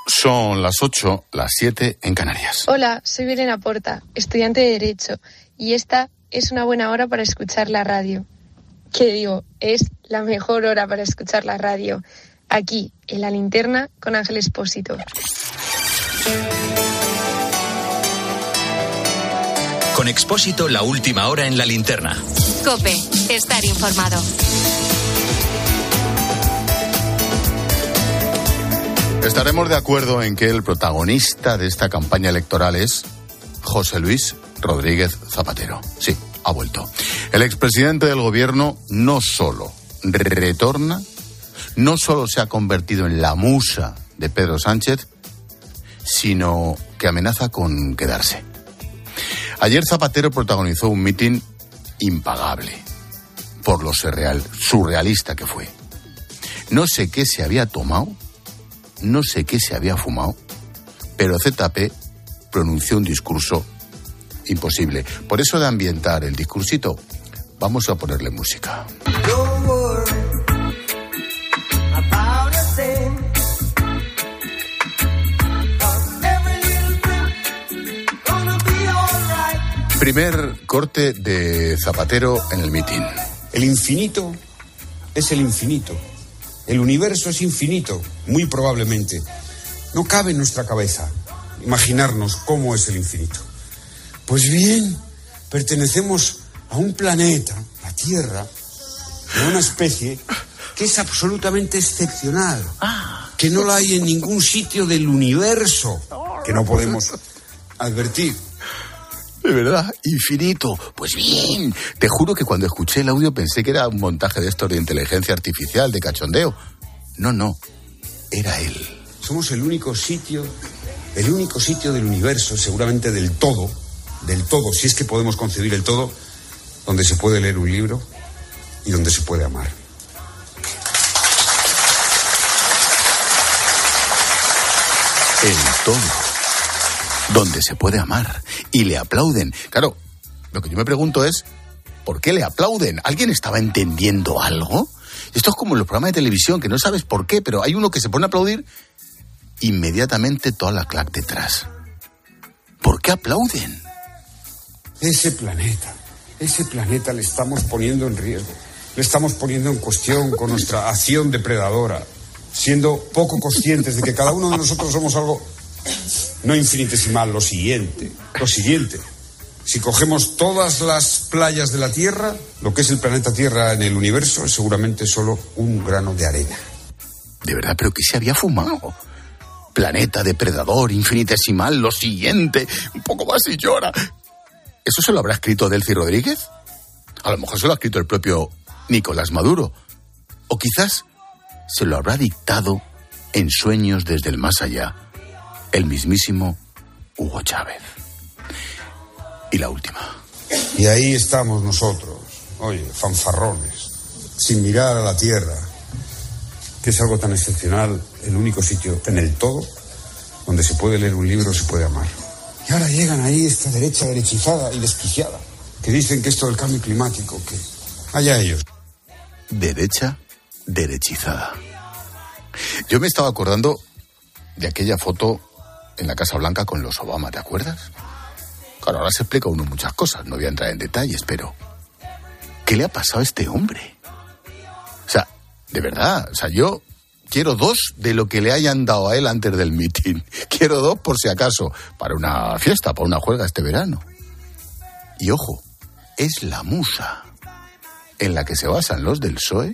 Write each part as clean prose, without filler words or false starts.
Son las 8, las 7 en Canarias. Hola, soy Belén Aporta, estudiante de Derecho, y esta es una buena hora para escuchar la radio. ¿Qué digo? Es la mejor hora para escuchar la radio. Aquí, en La Linterna, con Ángel Expósito. Con Expósito, la última hora en La Linterna. COPE, estar informado. Estaremos de acuerdo en que el protagonista de esta campaña electoral es José Luis Rodríguez Zapatero. Sí, ha vuelto. El expresidente del gobierno no solo retorna, no solo se ha convertido en la musa de Pedro Sánchez, sino que amenaza con quedarse. Ayer Zapatero protagonizó un mitin impagable por lo surrealista que fue. No sé qué se había tomado, no sé qué se había fumado, pero ZP pronunció un discurso imposible. Por eso, de ambientar el discursito, vamos a ponerle música. Primer corte de Zapatero en el mitin. El infinito es el infinito. El universo es infinito, muy probablemente. No cabe en nuestra cabeza imaginarnos cómo es el infinito. Pues bien, pertenecemos a un planeta, la Tierra, a una especie que es absolutamente excepcional, que no la hay en ningún sitio del universo, que no podemos advertir. De verdad, infinito. Pues bien, te juro que cuando escuché el audio pensé que era un montaje de estos de inteligencia artificial, de cachondeo. No, era él. Somos el único sitio del universo, seguramente del todo, si es que podemos concebir el todo, donde se puede leer un libro y donde se puede amar. El todo, donde se puede amar. Y le aplauden. Claro, lo que yo me pregunto es, ¿por qué le aplauden? ¿Alguien estaba entendiendo algo? Esto es como en los programas de televisión, que no sabes por qué, pero hay uno que se pone a aplaudir, inmediatamente toda la clac detrás. ¿Por qué aplauden? Ese planeta le estamos poniendo en riesgo, le estamos poniendo en cuestión con nuestra acción depredadora, siendo poco conscientes de que cada uno de nosotros somos algo no infinitesimal. Lo siguiente, si cogemos todas las playas de la Tierra, lo que es el planeta Tierra en el universo es seguramente solo un grano de arena. De verdad, pero ¿qué se había fumado? Planeta depredador, infinitesimal, lo siguiente, un poco más y llora. ¿Eso se lo habrá escrito Delcy Rodríguez? A lo mejor se lo ha escrito el propio Nicolás Maduro. O quizás se lo habrá dictado en sueños desde el más allá el mismísimo Hugo Chávez. Y la última. Y ahí estamos nosotros, oye, fanfarrones, sin mirar a la Tierra, que es algo tan excepcional, el único sitio en el todo donde se puede leer un libro, se puede amar. Y ahora llegan ahí esta derecha derechizada y desquiciada, que dicen que esto del cambio climático, que allá ellos. Derecha derechizada. Yo me estaba acordando de aquella foto en la Casa Blanca con los Obama, ¿te acuerdas? Claro, ahora se explica uno muchas cosas, no voy a entrar en detalles, pero ¿qué le ha pasado a este hombre? O sea, de verdad, yo quiero 2 de lo que le hayan dado a él antes del mitin. Quiero 2 por si acaso, para una fiesta, para una juerga este verano. Y ojo, es la musa en la que se basan los del PSOE,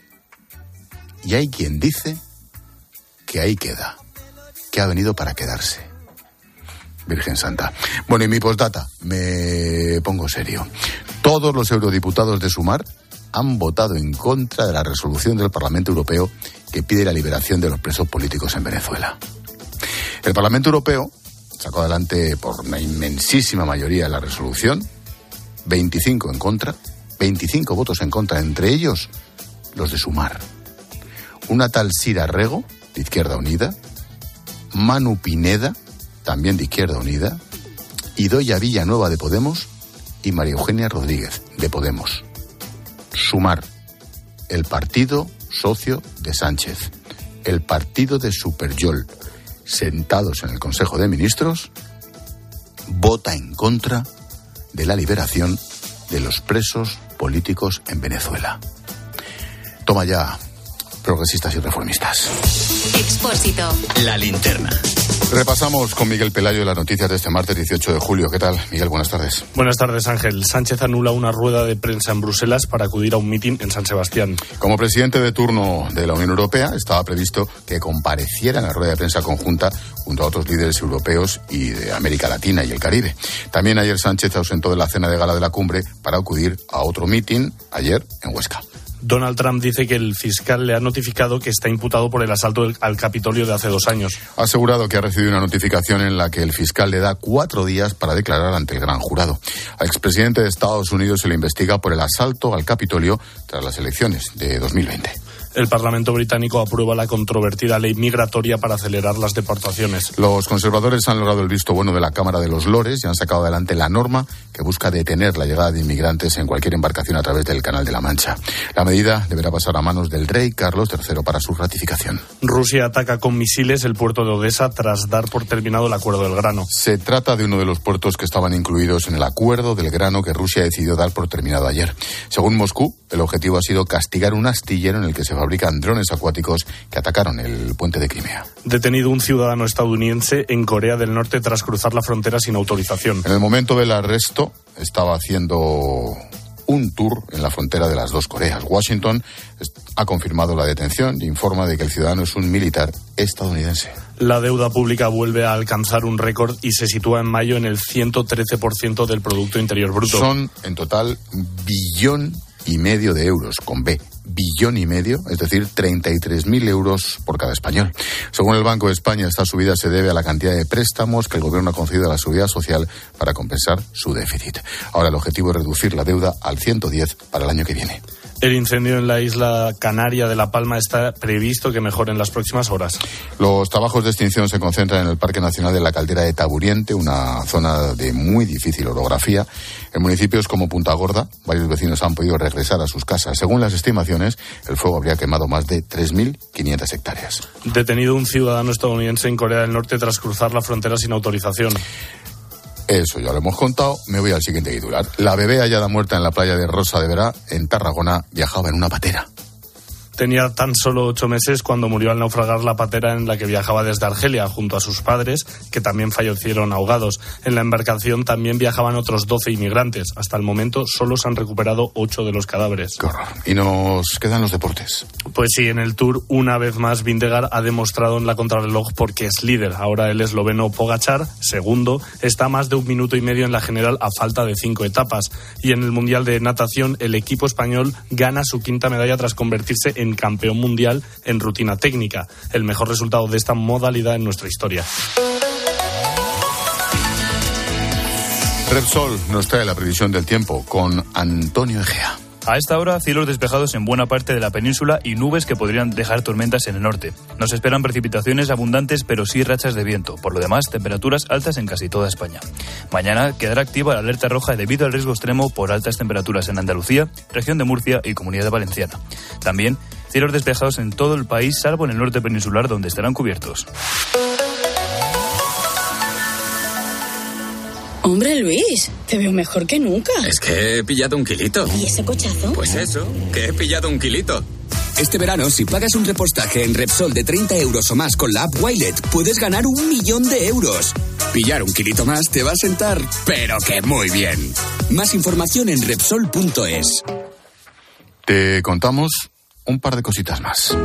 y hay quien dice que ahí queda, que ha venido para quedarse. Virgen Santa. Bueno, y mi postdata, me pongo serio. Todos los eurodiputados de Sumar han votado en contra de la resolución del Parlamento Europeo que pide la liberación de los presos políticos en Venezuela. El Parlamento Europeo sacó adelante por una inmensísima mayoría la resolución, 25 en contra, 25 votos en contra, entre ellos los de Sumar. Una tal Sira Rego, de Izquierda Unida, Manu Pineda, también de Izquierda Unida, Idoia Villanueva, de Podemos, y María Eugenia Rodríguez, de Podemos. Sumar, el partido socio de Sánchez, el partido de Superyol, sentados en el Consejo de Ministros, vota en contra de la liberación de los presos políticos en Venezuela. Toma ya, progresistas y reformistas. Expósito. La linterna. Repasamos con Miguel Pelayo las noticias de este martes 18 de julio. ¿Qué tal, Miguel? Buenas tardes. Buenas tardes, Ángel. Sánchez anula una rueda de prensa en Bruselas para acudir a un mitin en San Sebastián. Como presidente de turno de la Unión Europea, estaba previsto que compareciera en la rueda de prensa conjunta junto a otros líderes europeos y de América Latina y el Caribe. También ayer Sánchez se ausentó de la cena de gala de la cumbre para acudir a otro mitin ayer en Huesca. Donald Trump dice que el fiscal le ha notificado que está imputado por el asalto al Capitolio de hace 2 años. Ha asegurado que ha recibido una notificación en la que el fiscal le da 4 días para declarar ante el gran jurado. Al expresidente de Estados Unidos se le investiga por el asalto al Capitolio tras las elecciones de 2020. El Parlamento británico aprueba la controvertida ley migratoria para acelerar las deportaciones. Los conservadores han logrado el visto bueno de la Cámara de los Lores y han sacado adelante la norma que busca detener la llegada de inmigrantes en cualquier embarcación a través del Canal de la Mancha. La medida deberá pasar a manos del rey Carlos III para su ratificación. Rusia ataca con misiles el puerto de Odesa tras dar por terminado el acuerdo del grano. Se trata de uno de los puertos que estaban incluidos en el acuerdo del grano que Rusia decidió dar por terminado ayer. Según Moscú, el objetivo ha sido castigar un astillero en el que se fabrican drones acuáticos que atacaron el puente de Crimea. Detenido un ciudadano estadounidense en Corea del Norte tras cruzar la frontera sin autorización. En el momento del arresto estaba haciendo un tour en la frontera de las dos Coreas. Washington ha confirmado la detención y informa de que el ciudadano es un militar estadounidense. La deuda pública vuelve a alcanzar un récord y se sitúa en mayo en el 113% del Producto Interior Bruto. Son en total 1,5 billones de euros, con B. 1,5 billones, es decir, 33.000 euros por cada español. Según el Banco de España, esta subida se debe a la cantidad de préstamos que el gobierno ha concedido a la Seguridad Social para compensar su déficit. Ahora el objetivo es reducir la deuda al 110 para el año que viene. El incendio en la isla canaria de La Palma está previsto que mejore en las próximas horas. Los trabajos de extinción se concentran en el Parque Nacional de la Caldera de Taburiente, una zona de muy difícil orografía. En municipios como Punta Gorda, varios vecinos han podido regresar a sus casas. Según las estimaciones, el fuego habría quemado más de 3.500 hectáreas. Detenido un ciudadano estadounidense en Corea del Norte tras cruzar la frontera sin autorización. Eso ya lo hemos contado, me voy al siguiente titular. La bebé hallada muerta en la playa de Rosa de Verá, en Tarragona, viajaba en una patera. Tenía tan solo 8 meses cuando murió al naufragar la patera en la que viajaba desde Argelia, junto a sus padres, que también fallecieron ahogados. En la embarcación también viajaban otros 12 inmigrantes. Hasta el momento solo se han recuperado 8 de los cadáveres. Qué horror. Y nos quedan los deportes. Pues sí, en el Tour, una vez más, Vingegaard ha demostrado en la contrarreloj porque es líder. Ahora el esloveno Pogačar, segundo, está a más de 1 minuto y medio en la general a falta de 5 etapas. Y en el Mundial de Natación, el equipo español gana su 5ª medalla tras convertirse en campeón mundial en rutina técnica, el mejor resultado de esta modalidad en nuestra historia. Repsol nos trae la previsión del tiempo con Antonio Egea. A esta hora, cielos despejados en buena parte de la península y nubes que podrían dejar tormentas en el norte. Nos esperan precipitaciones abundantes, pero sí rachas de viento. Por lo demás, temperaturas altas en casi toda España. Mañana quedará activa la alerta roja debido al riesgo extremo por altas temperaturas en Andalucía, región de Murcia y Comunidad Valenciana. También, cielos despejados en todo el país, salvo en el norte peninsular, donde estarán cubiertos. Hombre, Luis, te veo mejor que nunca. Es que he pillado 1 kilito. ¿Y ese cochazo? Pues eso, que he pillado 1 kilito. Este verano, si pagas un repostaje en Repsol de 30 euros o más con la app Wilet, puedes ganar 1 millón de euros. Pillar 1 kilito más te va a sentar, pero que muy bien. Más información en Repsol.es. Te contamos un par de cositas más.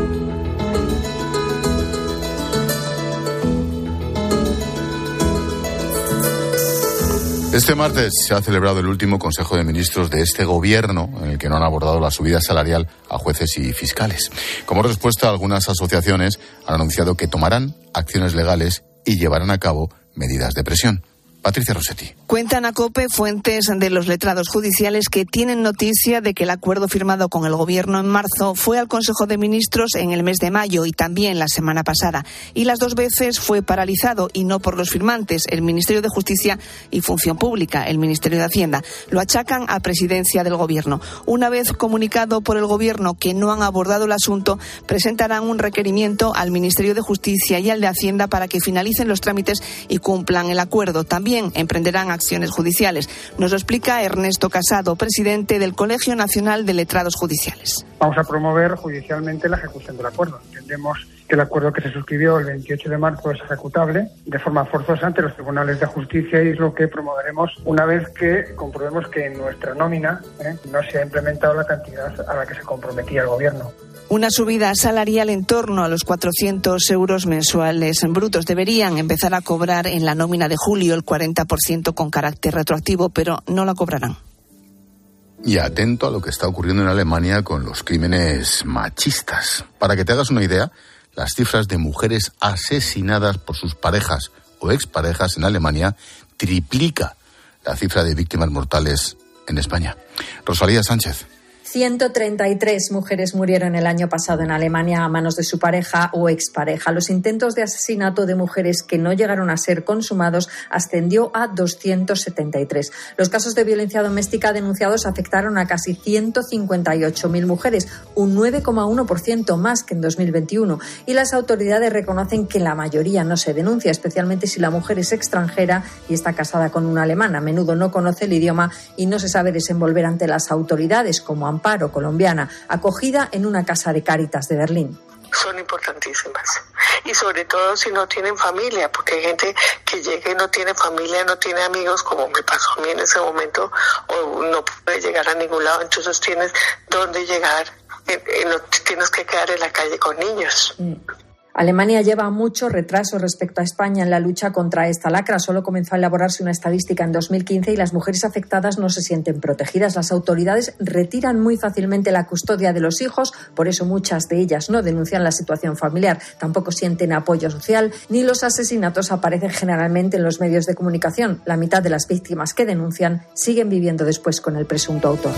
Este martes se ha celebrado el último Consejo de Ministros de este gobierno, en el que no han abordado la subida salarial a jueces y fiscales. Como respuesta, algunas asociaciones han anunciado que tomarán acciones legales y llevarán a cabo medidas de presión. Patricia Rossetti. Cuentan a COPE fuentes de los letrados judiciales que tienen noticia de que el acuerdo firmado con el Gobierno en marzo fue al Consejo de Ministros en el mes de mayo y también la semana pasada. Y las dos veces fue paralizado, y no por los firmantes, el Ministerio de Justicia y Función Pública, el Ministerio de Hacienda. Lo achacan a Presidencia del Gobierno. Una vez comunicado por el Gobierno que no han abordado el asunto, presentarán un requerimiento al Ministerio de Justicia y al de Hacienda para que finalicen los trámites y cumplan el acuerdo. También emprenderán acciones judiciales. Nos lo explica Ernesto Casado, presidente del Colegio Nacional de Letrados Judiciales. Vamos a promover judicialmente la ejecución del acuerdo. Entendemos que el acuerdo que se suscribió el 28 de marzo es ejecutable de forma forzosa ante los tribunales de justicia, y es lo que promoveremos una vez que comprobemos que en nuestra nómina no se ha implementado la cantidad a la que se comprometía el Gobierno. Una subida salarial en torno a los 400 euros mensuales brutos. Deberían empezar a cobrar en la nómina de julio el 40% con carácter retroactivo, pero no la cobrarán. Y atento a lo que está ocurriendo en Alemania con los crímenes machistas. Para que te hagas una idea, las cifras de mujeres asesinadas por sus parejas o exparejas en Alemania triplica la cifra de víctimas mortales en España. Rosalía Sánchez. 133 mujeres murieron el año pasado en Alemania a manos de su pareja o expareja. Los intentos de asesinato de mujeres que no llegaron a ser consumados ascendió a 273. Los casos de violencia doméstica denunciados afectaron a casi 158.000 mujeres, un 9,1% más que en 2021. Y las autoridades reconocen que la mayoría no se denuncia, especialmente si la mujer es extranjera y está casada con un alemán. A menudo no conoce el idioma y no se sabe desenvolver ante las autoridades, como Amparo, colombiana, acogida en una casa de Cáritas de Berlín. Son importantísimas, y sobre todo si no tienen familia, porque hay gente que llega y no tiene familia, no tiene amigos, como me pasó a mí en ese momento, o no puede llegar a ningún lado, entonces tienes dónde llegar, no tienes que quedar en la calle con niños. Alemania lleva mucho retraso respecto a España en la lucha contra esta lacra. Solo comenzó a elaborarse una estadística en 2015 y las mujeres afectadas no se sienten protegidas. Las autoridades retiran muy fácilmente la custodia de los hijos, por eso muchas de ellas no denuncian la situación familiar. Tampoco sienten apoyo social, ni los asesinatos aparecen generalmente en los medios de comunicación. La mitad de las víctimas que denuncian siguen viviendo después con el presunto autor.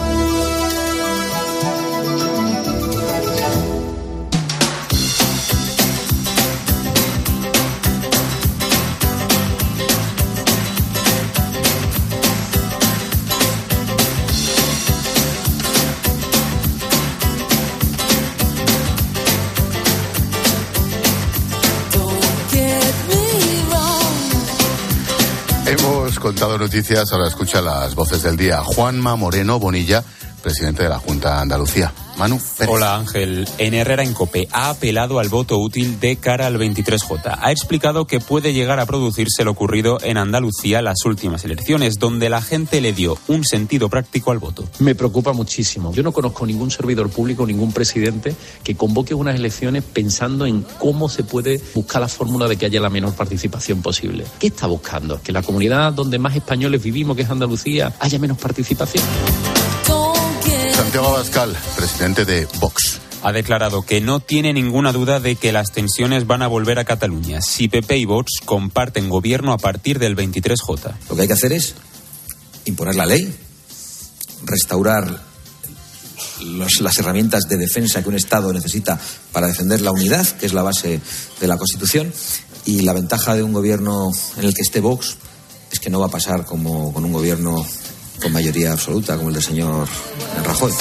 Contado noticias, ahora escucha las voces del día. Juanma Moreno Bonilla, presidente de la Junta de Andalucía. Manu Pérez. Hola Ángel. En Herrera en COPE ha apelado al voto útil de cara al 23J. Ha explicado que puede llegar a producirse lo ocurrido en Andalucía las últimas elecciones, donde la gente le dio un sentido práctico al voto. Me preocupa muchísimo. Yo no conozco ningún servidor público, ningún presidente que convoque unas elecciones pensando en cómo se puede buscar la fórmula de que haya la menor participación posible. ¿Qué está buscando? Que la comunidad donde más españoles vivimos, que es Andalucía, haya menos participación. Santiago Abascal, presidente de Vox. Ha declarado que no tiene ninguna duda de que las tensiones van a volver a Cataluña si PP y Vox comparten gobierno a partir del 23J. Lo que hay que hacer es imponer la ley, restaurar las herramientas de defensa que un Estado necesita para defender la unidad, que es la base de la Constitución, y la ventaja de un gobierno en el que esté Vox es que no va a pasar como con un gobierno con mayoría absoluta, como el del señor Rajoy.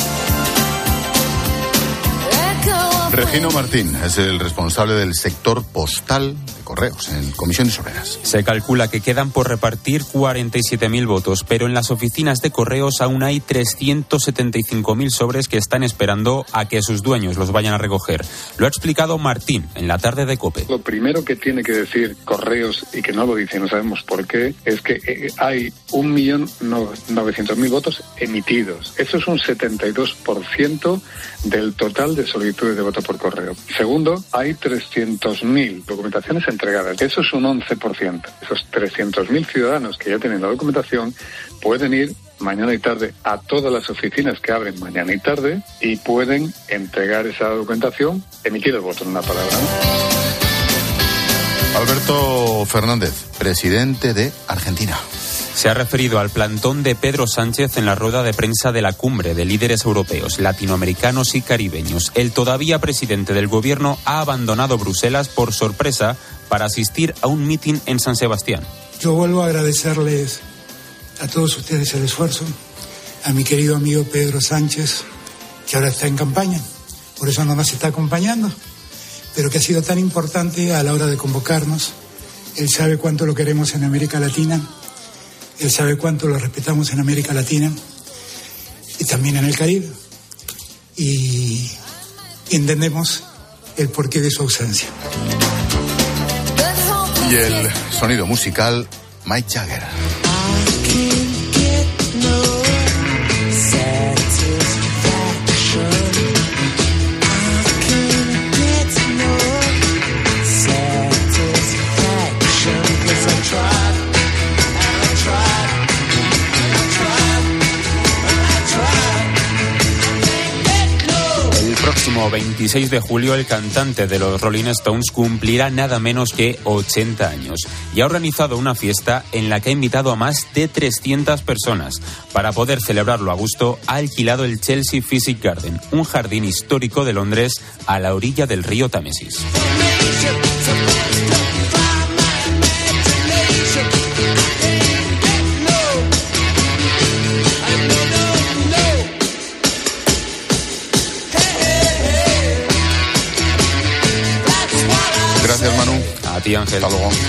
Regino Martín es el responsable del sector postal de Correos en Comisiones Obreras. Se calcula que quedan por repartir 47.000 votos, pero en las oficinas de Correos aún hay 375.000 sobres que están esperando a que sus dueños los vayan a recoger. Lo ha explicado Martín en la tarde de COPE. Lo primero que tiene que decir Correos, y que no lo dice, no sabemos por qué, es que hay 1.900.000 votos emitidos. Eso es un 72% del total de solicitudes de voto por correo. Segundo, hay 300.000 documentaciones entregadas. Eso es un 11%. Esos 300.000 ciudadanos que ya tienen la documentación pueden ir mañana y tarde a todas las oficinas que abren mañana y tarde y pueden entregar esa documentación, emitir el voto, en una palabra, ¿no? Alberto Fernández, presidente de Argentina. Se ha referido al plantón de Pedro Sánchez en la rueda de prensa de la cumbre de líderes europeos, latinoamericanos y caribeños. El todavía presidente del gobierno ha abandonado Bruselas por sorpresa para asistir a un mitin en San Sebastián. Yo vuelvo a agradecerles a todos ustedes el esfuerzo, a mi querido amigo Pedro Sánchez, que ahora está en campaña, por eso no nos está acompañando, pero que ha sido tan importante a la hora de convocarnos. Él sabe cuánto lo queremos en América Latina, él sabe cuánto lo respetamos en América Latina y también en el Caribe. Y entendemos el porqué de su ausencia. Y el sonido musical, Mike Jagger. El próximo 26 de julio el cantante de los Rolling Stones cumplirá nada menos que 80 años y ha organizado una fiesta en la que ha invitado a más de 300 personas. Para poder celebrarlo a gusto ha alquilado el Chelsea Physic Garden, un jardín histórico de Londres a la orilla del río Támesis. Gracias, Manu. A ti, Ángel. Hasta luego.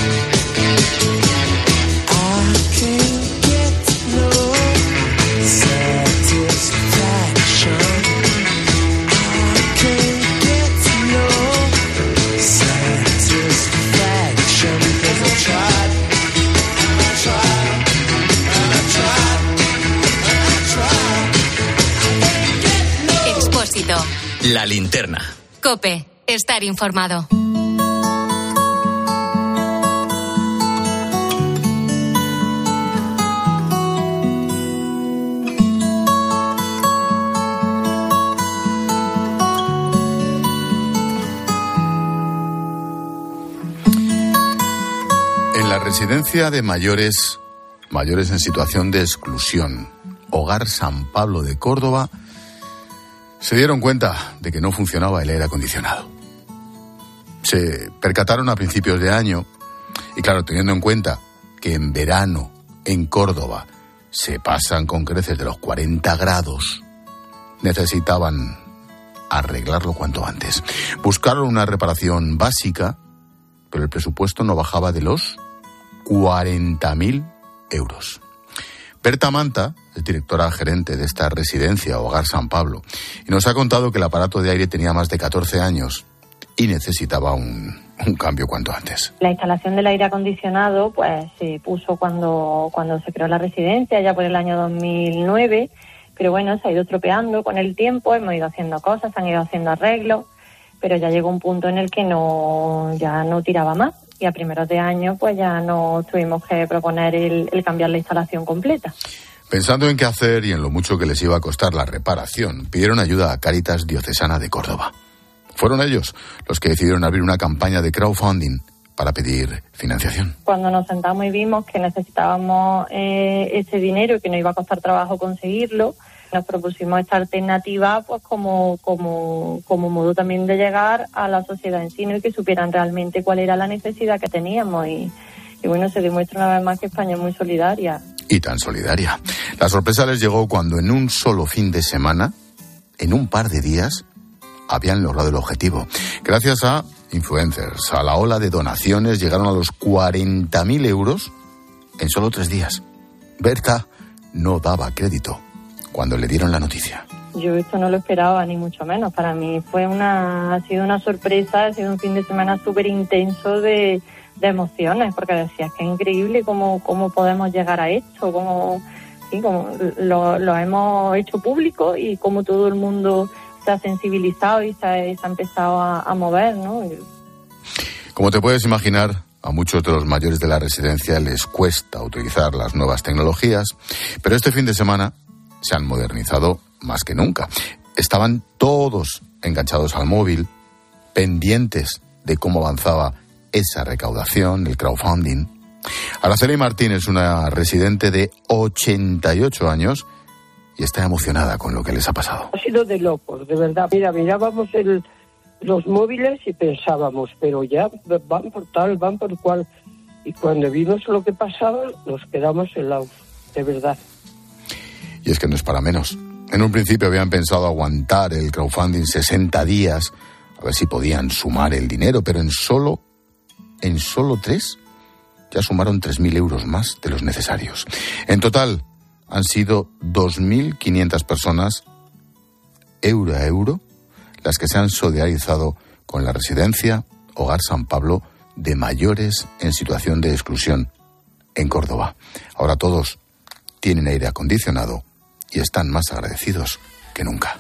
Expósito. La linterna. COPE. Estar informado. En la residencia de mayores en situación de exclusión, Hogar San Pablo de Córdoba, se dieron cuenta de que no funcionaba el aire acondicionado. Se percataron a principios de año y, claro, teniendo en cuenta que en verano en Córdoba se pasan con creces de los 40 grados, necesitaban arreglarlo cuanto antes. Buscaron una reparación básica, pero el presupuesto no bajaba de los 40.000 euros. Berta Manta es directora gerente de esta residencia, Hogar San Pablo, y nos ha contado que el aparato de aire tenía más de 14 años y necesitaba un cambio cuanto antes. La instalación del aire acondicionado pues se puso cuando se creó la residencia, ya por el año 2009, pero bueno, se ha ido estropeando con el tiempo, hemos ido haciendo cosas, se han ido haciendo arreglos, pero ya llegó un punto en el que ya no tiraba más. Y a primeros de año pues ya nos tuvimos que proponer el cambiar la instalación completa. Pensando en qué hacer y en lo mucho que les iba a costar la reparación, pidieron ayuda a Cáritas Diocesana de Córdoba. Fueron ellos los que decidieron abrir una campaña de crowdfunding para pedir financiación. Cuando nos sentamos y vimos que necesitábamos ese dinero y que nos iba a costar trabajo conseguirlo, nos propusimos esta alternativa pues como modo también de llegar a la sociedad en sí, ¿no? Y que supieran realmente cuál era la necesidad que teníamos y bueno, se demuestra una vez más que España es muy solidaria. Y tan solidaria. La sorpresa les llegó cuando en un solo fin de semana, en un par de días, habían logrado el objetivo. Gracias a influencers, a la ola de donaciones, llegaron a los 40.000 euros en solo 3 días. Berta no daba crédito cuando le dieron la noticia. Yo esto no lo esperaba, ni mucho menos. Para mí ha sido una sorpresa, ha sido un fin de semana súper intenso de emociones, porque decías que es increíble cómo podemos llegar a esto, cómo lo hemos hecho público y cómo todo el mundo se ha sensibilizado y se ha empezado a mover, ¿no? Como te puedes imaginar, a muchos de los mayores de la residencia les cuesta utilizar las nuevas tecnologías, pero este fin de semana se han modernizado más que nunca. Estaban todos enganchados al móvil, pendientes de cómo avanzaba esa recaudación, el crowdfunding, Araceli Martín es una residente de 88 años y está emocionada con lo que les ha pasado. Ha sido de locos, de verdad. Mira, mirábamos los móviles y pensábamos, pero ya van por tal, van por cual. Y cuando vimos lo que pasaba, nos quedamos helados, de verdad. Y es que no es para menos. En un principio habían pensado aguantar el crowdfunding 60 días, a ver si podían sumar el dinero, pero en solo 3 ya sumaron 3.000 euros más de los necesarios. En total han sido 2.500 personas, euro a euro, las que se han solidarizado con la residencia Hogar San Pablo de mayores en situación de exclusión en Córdoba. Ahora todos tienen aire acondicionado y están más agradecidos que nunca.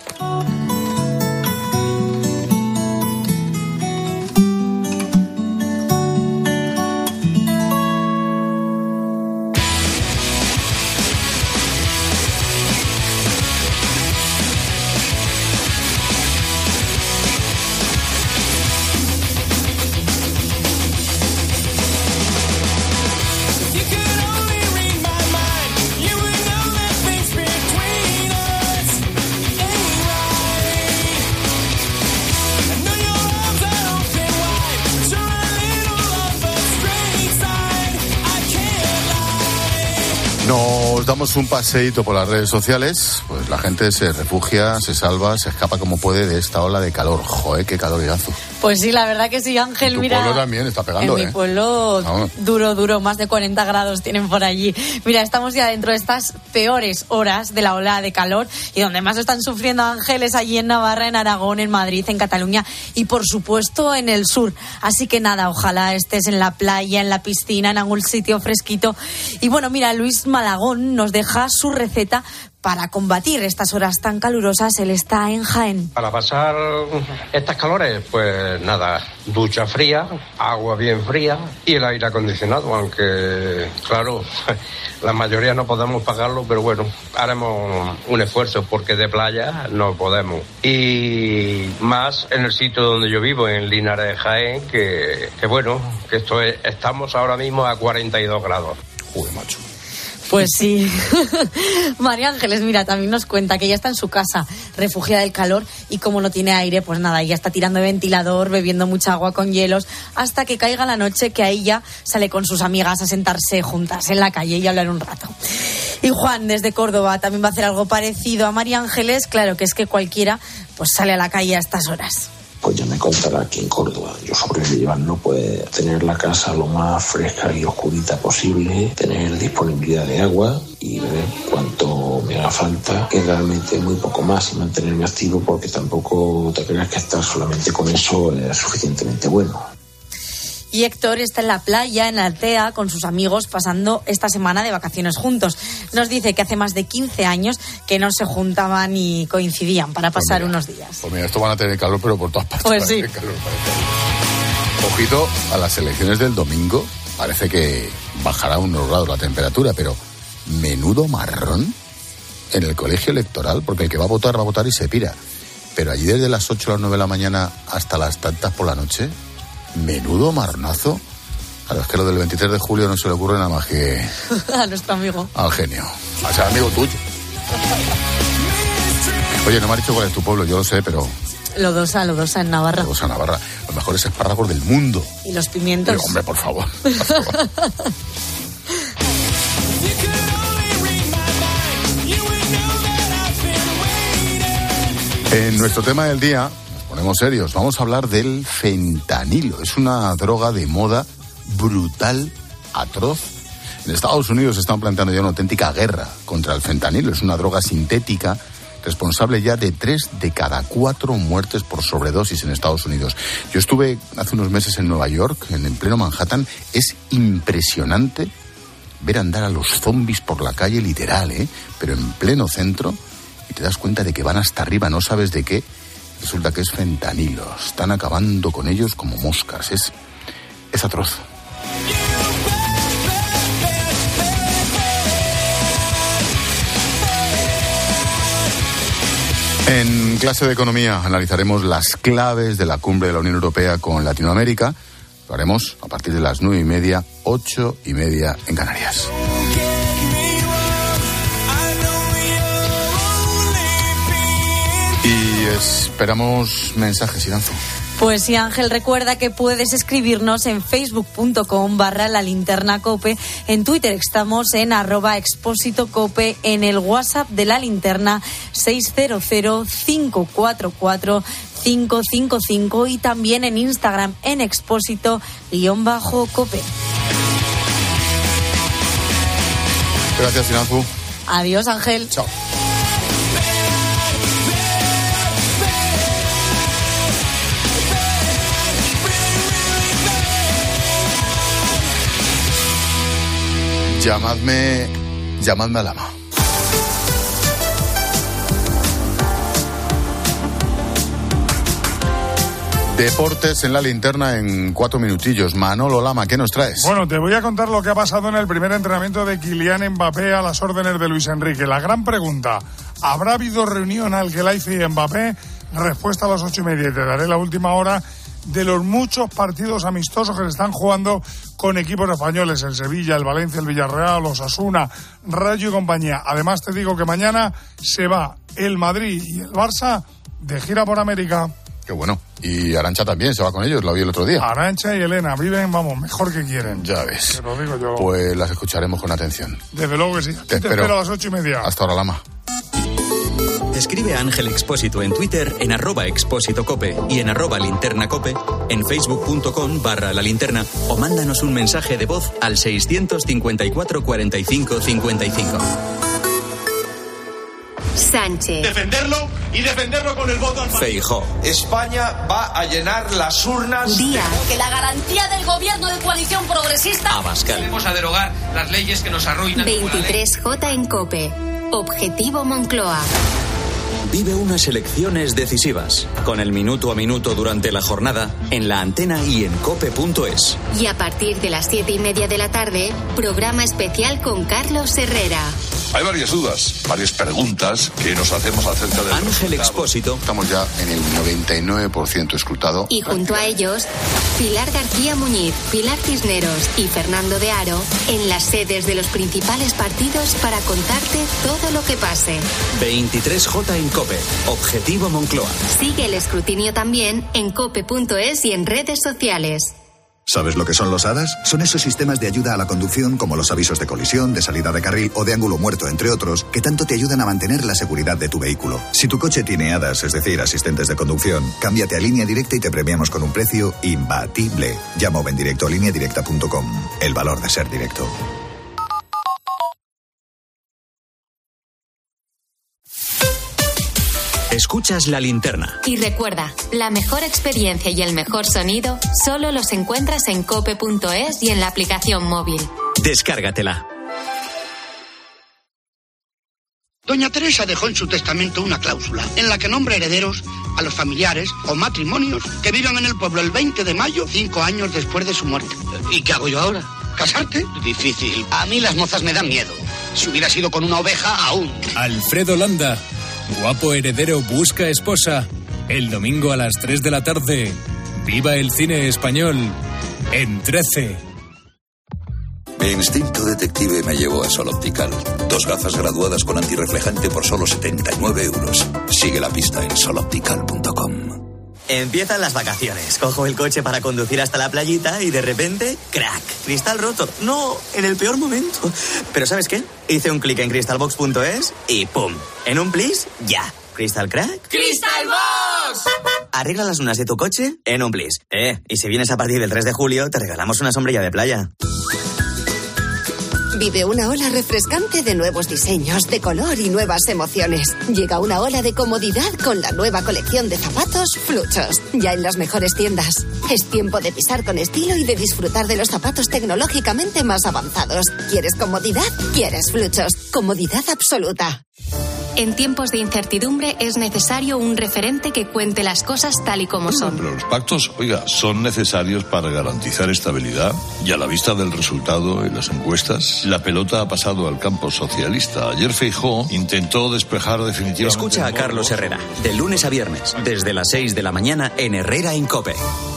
Nos damos un paseíto por las redes sociales, pues la gente se refugia, se salva, se escapa como puede de esta ola de calor. Joder, qué calorizazo. Pues sí, la verdad que sí, Ángel, mira. En tu pueblo también está pegando, En mi pueblo, no. duro, más de 40 grados tienen por allí. Mira, estamos ya dentro de estas peores horas de la ola de calor y donde más están sufriendo, Ángel, es allí en Navarra, en Aragón, en Madrid, en Cataluña y, por supuesto, en el sur. Así que nada, ojalá estés en la playa, en la piscina, en algún sitio fresquito. Y bueno, mira, Luis Malagón nos deja su receta para combatir estas horas tan calurosas. Él está en Jaén. Para pasar estas calores, pues nada, ducha fría, agua bien fría y el aire acondicionado, aunque claro, la mayoría no podemos pagarlo, pero bueno, haremos un esfuerzo porque de playa no podemos. Y más en el sitio donde yo vivo, en Linares de Jaén, que bueno, que estamos ahora mismo a 42 grados. Joder, macho. Pues sí. María Ángeles, mira, también nos cuenta que ella está en su casa, refugiada del calor, y como no tiene aire, pues nada, ella está tirando de ventilador, bebiendo mucha agua con hielos, hasta que caiga la noche, que ahí ya sale con sus amigas a sentarse juntas en la calle y hablar un rato. Y Juan, desde Córdoba, también va a hacer algo parecido a María Ángeles. Claro que es que cualquiera pues sale a la calle a estas horas. Pues ya me contará aquí en Córdoba. Yo sobrellevando, pues tener la casa lo más fresca y oscurita posible, tener disponibilidad de agua y ver cuánto me haga falta, que realmente muy poco más, y mantenerme activo, porque tampoco te creas que estar solamente con eso es suficientemente bueno. Y Héctor está en la playa, en Altea, con sus amigos, pasando esta semana de vacaciones juntos. Nos dice que hace más de 15 años que no se juntaban y coincidían para pasar unos días. Pues mira, esto van a tener calor, pero por todas partes. Pues sí. Ojito a las elecciones del domingo. Parece que bajará unos grados la temperatura, pero menudo marrón en el colegio electoral, porque el que va a votar y se pira. Pero allí desde las 8 a las 9 de la mañana hasta las tantas por la noche... Menudo marnazo. Claro, es que lo del 23 de julio no se le ocurre nada más que... a nuestro amigo. Al genio. A ser amigo tuyo. Oye, no me has dicho cuál es tu pueblo, yo lo sé, pero... Lodosa, en Navarra. Lodosa, Navarra. Los mejores espárragos del mundo. Y los pimientos. Pero, hombre, por favor. Por favor. En nuestro tema del día... Ponemos serios, vamos a hablar del fentanilo. Es una droga de moda brutal, atroz. En Estados Unidos se están planteando ya una auténtica guerra contra el fentanilo. Es una droga sintética responsable ya de 3 de cada 4 muertes por sobredosis en Estados Unidos. Yo estuve hace unos meses en Nueva York, en pleno Manhattan. Es impresionante ver andar a los zombies por la calle, literal, pero en pleno centro, y te das cuenta de que van hasta arriba, no sabes de qué. Resulta que es fentanilo. Están acabando con ellos como moscas. Es atroz. En clase de economía analizaremos las claves de la cumbre de la Unión Europea con Latinoamérica. Lo haremos a partir de las 9:30, 8:30 en Canarias. Y esperamos mensajes, Iranzo. Pues sí, Ángel, recuerda que puedes escribirnos en facebook.com/lalinternacope, en Twitter estamos en @expósitocope, en el WhatsApp de La Linterna 600-544-555 y también en Instagram en expósito_cope. Gracias, Iranzo. Adiós, Ángel. Chao. Llamadme a Lama. Deportes en La Linterna en 4 minutillos. Manolo Lama, ¿qué nos traes? Bueno, te voy a contar lo que ha pasado en el primer entrenamiento de Kylian Mbappé a las órdenes de Luis Enrique. La gran pregunta, ¿habrá habido reunión al Khelaifi y Mbappé? Respuesta a las 8:30 y te daré la última hora de los muchos partidos amistosos que se están jugando con equipos españoles, el Sevilla, el Valencia, el Villarreal, Osasuna, Rayo y compañía. Además te digo que mañana se va el Madrid y el Barça de gira por América. Qué bueno. Y Arantxa también se va con ellos, la vi el otro día. Arantxa y Elena viven, vamos, mejor que quieren. Ya ves. Te lo digo yo. Pues las escucharemos con atención. Desde luego que sí. Te espero a las 8:30. Hasta ahora, Lama. Escribe a Ángel Expósito en Twitter en @expósitocope y en @linternacope, en facebook.com/lalinterna o mándanos un mensaje de voz al 654 45 55. Sánchez. Defenderlo y defenderlo con el voto al partido. Feijóo. España va a llenar las urnas. Díaz. Que la garantía del gobierno de coalición progresista. Abascal. Vamos a derogar las leyes que nos arruinan. 23J en COPE. Objetivo Moncloa. Vive unas elecciones decisivas, con el minuto a minuto durante la jornada, en la antena y en cope.es. Y a partir de las 7:30 de la tarde, programa especial con Carlos Herrera. Hay varias dudas, varias preguntas que nos hacemos acerca de... Ángel Expósito. Estamos ya en el 99% escrutado. Y junto a ellos, Pilar García Muñiz, Pilar Cisneros y Fernando de Aro, en las sedes de los principales partidos para contarte todo lo que pase. 23J en COPE. Objetivo Moncloa. Sigue el escrutinio también en cope.es y en redes sociales. ¿Sabes lo que son los HADAS? Son esos sistemas de ayuda a la conducción como los avisos de colisión, de salida de carril o de ángulo muerto, entre otros, que tanto te ayudan a mantener la seguridad de tu vehículo. Si tu coche tiene HADAS, es decir, asistentes de conducción, cámbiate a Línea Directa y te premiamos con un precio imbatible. Llama o ven directo a lineadirecta.com. El valor de ser directo. Escuchas La Linterna. Y recuerda, la mejor experiencia y el mejor sonido solo los encuentras en cope.es y en la aplicación móvil. Descárgatela. Doña Teresa dejó en su testamento una cláusula en la que nombra herederos a los familiares o matrimonios que vivan en el pueblo el 20 de mayo, 5 años después de su muerte. ¿Y qué hago yo ahora? ¿Casarte? Difícil. A mí las mozas me dan miedo. Si hubiera sido con una oveja, aún. Alfredo Landa. Guapo heredero busca esposa. El domingo a las 3 de la tarde. Viva el cine español en 13. Mi instinto detective me llevó a Sol Optical. 2 gafas graduadas con antirreflejante por solo 79 euros. Sigue la pista en soloptical.com. Empiezan las vacaciones. Cojo el coche para conducir hasta la playita y de repente, ¡crack! Cristal roto. No, en el peor momento. Pero ¿sabes qué? Hice un clic en crystalbox.es y ¡pum! En un plis, ya. ¿Crystal crack? ¡Crystal Box! Arregla las lunas de tu coche en un plis. Y si vienes a partir del 3 de julio, te regalamos una sombrilla de playa. Vive una ola refrescante de nuevos diseños, de color y nuevas emociones. Llega una ola de comodidad con la nueva colección de zapatos Fluchos, ya en las mejores tiendas. Es tiempo de pisar con estilo y de disfrutar de los zapatos tecnológicamente más avanzados. ¿Quieres comodidad? ¿Quieres Fluchos? Comodidad absoluta. En tiempos de incertidumbre es necesario un referente que cuente las cosas tal y como son. Pero los pactos, oiga, son necesarios para garantizar estabilidad y a la vista del resultado en las encuestas, la pelota ha pasado al campo socialista. Ayer Feijóo intentó despejar definitivamente... Escucha a Carlos Herrera, de lunes a viernes, desde las 6 de la mañana en Herrera en COPE.